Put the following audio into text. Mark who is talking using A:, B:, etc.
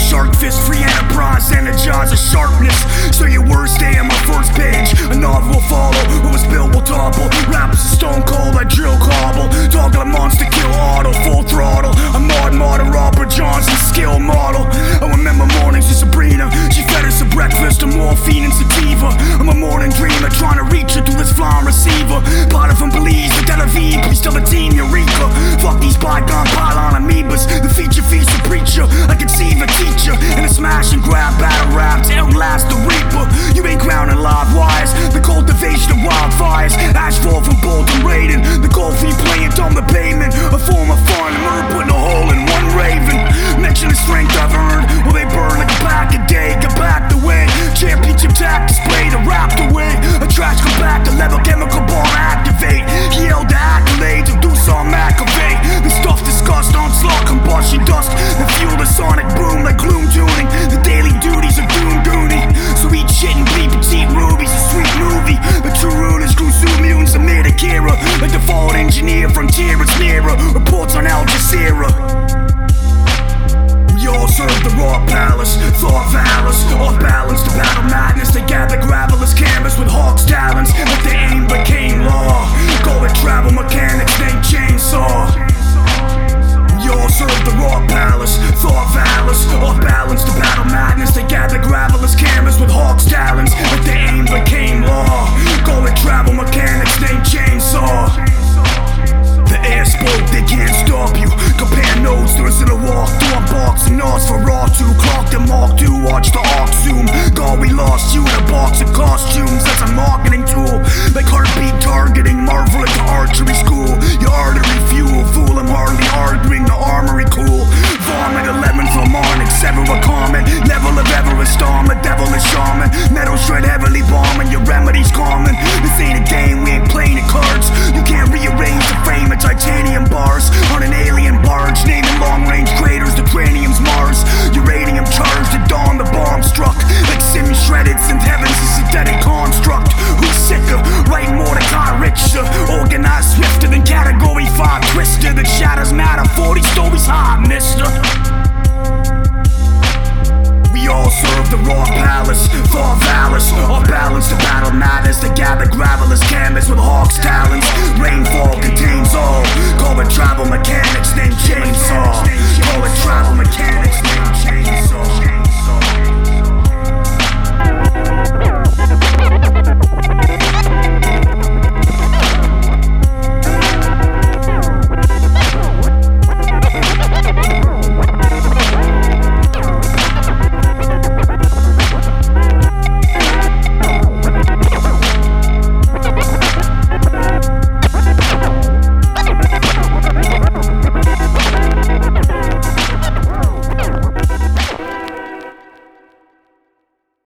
A: shark fist, free enterprise, energize a sharpness. So your worst day on my first page, a novel will follow. Who was built will topple. Rappers are stone cold like drill cobble. Dog like monster kill auto, full throttle. I'm modern Robert Johnson skill model. I remember mornings with Sabrina. She fed us a breakfast of morphine and sativa. I'm a morning dreamer trying to reach her through this flying receiver. Part of him believes that Tel Aviv could be still a team Eureka. Fuck these bygone pylon amoebas. The feature feast a preacher. I conceive a teacher in a smash and grab battle rap to outlast the reaper. You ain't grounding live wires. The cultivation of wildfires. Asphalt from Bolton Raiden. The gold feet playing on the pavement. A form of fun. Murder putting a hole in one raven. Mention the strength I've earned. Will they burn like a pack a day? Get back the way. Championship tack display to wrap the way. A trash come back to level chemical bomb activate. Yield the accolades of do some activate. The stuff discussed onslaught combustion dust. The fuel the sonic boom like gloom tuning. The daily duties of doom goonie. So eat shit and bleep and eat rubies. A sweet movie. The true rulers grew soon mutants amid Akira. Like the fallen engineer frontier it's nearer. Reports on Al Jazeera. We all serve the raw palace, thought valors, off balance to battle madness. They gather gravel as canvas with hawks' talons. But the aim became law. Go and travel mechanics named chainsaw. We all serve the raw palace, thought valors, off balance to battle madness. They gather gravel as canvas with hawks' talons. But the aim became law. Go and travel mechanics named chainsaw. The air spoke, they can't stop you. Compare notes, there isn't a walk through unboxing knots for raw to clock the mark to watch the arc zoom. God, we lost you in a box of costumes. That's a marketing tool, like heartbeat targeting. Marvel at the archery school. Your artery fuel, fool, I'm hardly arguing. The armory cool. Vomit 11 from Onyx, sever a comment. Level of Everest arm, a devil is shaman. Metal shred heavily bombing, your remedy's common. This ain't a game, we ain't playing the cards. You can't rearrange the frame of titanium bars on an alien barge, naming long-range craters to cranium's Mars. Uranium charged at dawn, the bomb struck like sim shredded since heaven's a synthetic construct. Who's sicker? Right, Mordecai richer, organized swifter than category 5 twister that shatters matter. 40 stories high, mister. We all serve the raw palace, thought valors, off balance to battle matters. They gather gravel as canvas with hawks' talons. Rainfall contains all. Call it travel mechanics named